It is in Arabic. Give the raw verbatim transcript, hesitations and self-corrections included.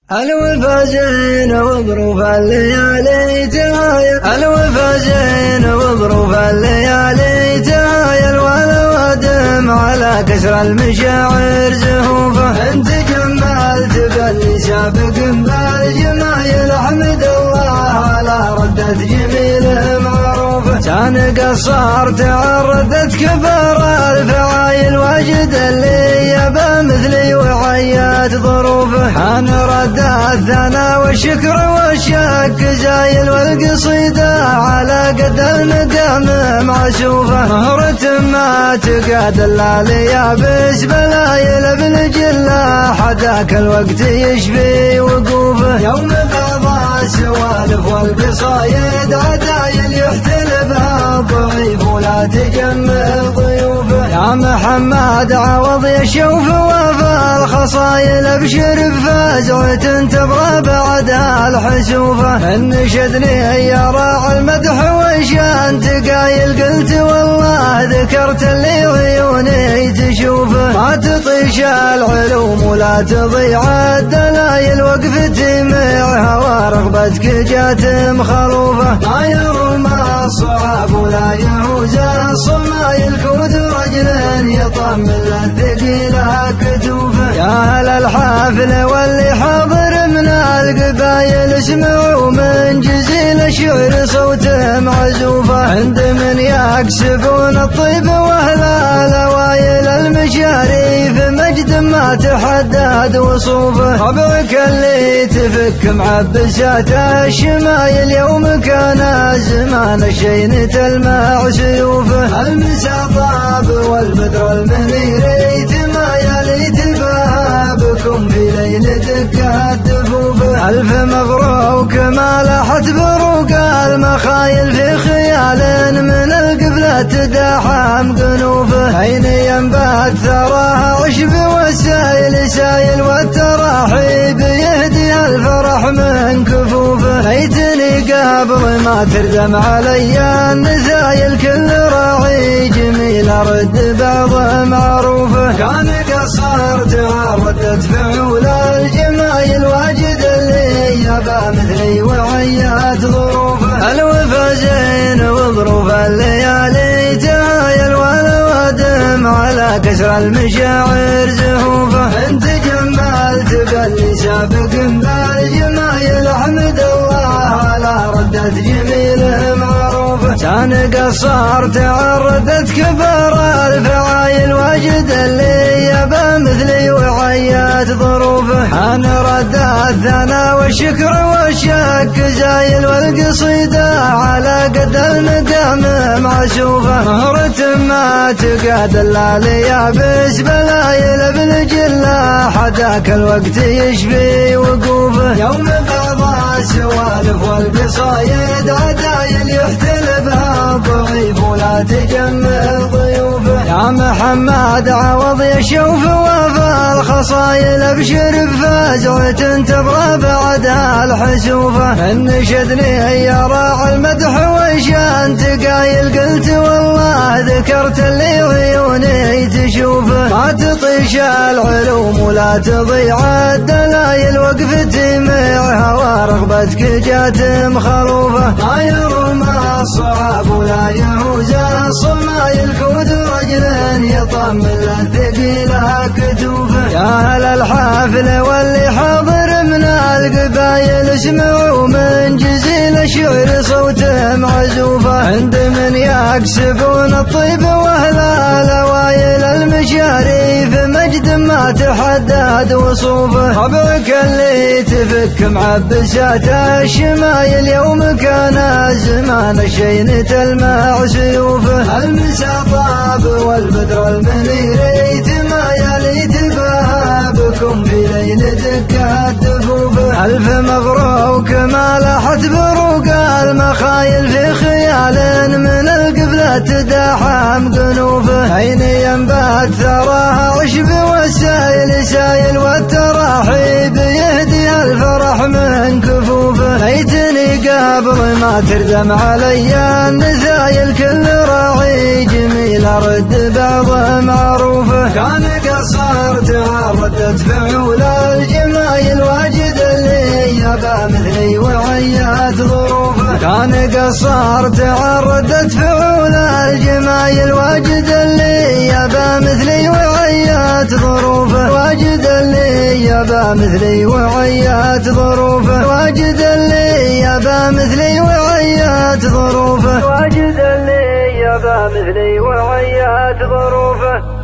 الوفا زين وظروف الليالي تهايل، الوفا زين وظروف الليالي تهايل، والوادم على كسر المشاعر زهوفه. انت جمال تبلي سابق بالجمايل، احمد الله على ردة جميله معروفه. كان قصار تعرضت كبار الفعايل، واجد اللي يبى مثلي وعيات ظروفه. حان رد الثنا والشكر والشك زايل، والقصيدة على قد المقام معسوفه. مهرة ما تقاد الا ليابس بلايل، بالجلة حداك الوقت يشفي وقوفه. يوم بعض السوالف والقصايد عدايل، يحتلبها الضعيف ولا تجمل ضيوفه. يا محمد عوض يا شوف وفا الخصايل، ابشر بفازعة تبغى بعدها الحسوفه. انشدني يا راعي المدح وشان تقايل، قلت والله ذكرت اللي عيوني تشوفه. ما تطيش العلوم ولا تضيع الدلايل، وقفتي معها ورغبتك جات مخلوفه. ما يروم الصعاب ولا يهوز الصمايل، كود رجل يطمن الثقيله كتوفه. يا اهل الحافل واللي حاضر من القبايل، اسمعوا من جزيل الشعر صوت معزوفه. عند من يكسبون الطيب واهل الاوايل، المشاريف مجد ما تحدد وصوفه. طبعك اللي تفك معبسات الشمايل، يوم كان زمان الشين تلمع سيوفه. المسا طاب والبدر المنير يتمايل، يتباهى بكم في ليلتك الدفوفه. ألف مبروك ما لاحت بروق المخايل، في خيال من القبلة تداحم قنوفه. أين ينبات ثراها عشب والسايل سايل، والتراحيب يهدي الفرح من كفوفه. ليتني قبل ما تردم علي النزايل، كل راعي جميل ارد بعض معروفه. كان قصار تعرضت فعول الجمايل، واجد اللي يبى مثلي وعيات ظروفه. الوفا زين وظروف الليالي تهايل، والوادم على كسر المشاعر زهوفه. انت جمال تبلي سابق بالجمايل، احمد الله على ردة جميله معروفه. كان قصار تعرضت كبار الفعايل، واجد اللي يبى مثلي وعيات ظروفه. حان رد الثنا والشكر والشك زايل، والقصيدة على قد المقام معسوفه. مهرة ما تقاد الا ليابس بلايل، بالجلة حداك الوقت يشفي وقوفه. يوم بعض السوالف والقصايد عدايل، يحتلبها الضعيف ولا تجمل ضيوفه. يا محمد عوض يا شوف وفا الخصايل، ابشر بفازعة تبغى بعدها الحسوفه. انشدني يا راعي المدح وشان تقايل، قلت والله ذكرت اللي عيوني تشوفه. ما تطيش العلوم ولا تضيع الدلايل، وقفتي معها ورغبتك جات مخلوفه. ما يروم الصعاب ولا يهوز الصمايل، كود رجل يطمن الثقيله كتوفه. يا اهل الحافل واللي حاضر من القبايل، اسمعوا من جزيل الشعر صوت معزوفه. عند من يكسبون الطيب واهل الاوايل، المشاريف مجد ما تحدد وصوفه. طبعك اللي تفك معبسات الشمايل، يوم كان زمان الشين تلمع سيوفه. المسا طاب والبدر المنير يتمايل، يتباهى بكم في ليلتك الدفوفه. ألف مبروك ما لاحت بروق المخايل، في خيال من القبلة تداحم قنوفه. أين ينبات ثراها عشب والسايل سايل، والتراحيب يهدي الفرح من كفوفه. ليتني قبل ما تردم علي النزايل، كل راعي جميل ارد بعض معروفه. كان قصار تعرضت فعول الجمايل، واجد مثلي وعيات ظروفه. كان قصار تعرضت فعول الجمايل واجد اللي يبا مثلي وعيات ظروفه. واجد اللي يبا مثلي وعيات ظروفه. واجد اللي يبا مثلي وعيات ظروفه. واجد اللي يبا مثلي وعيات ظروفه.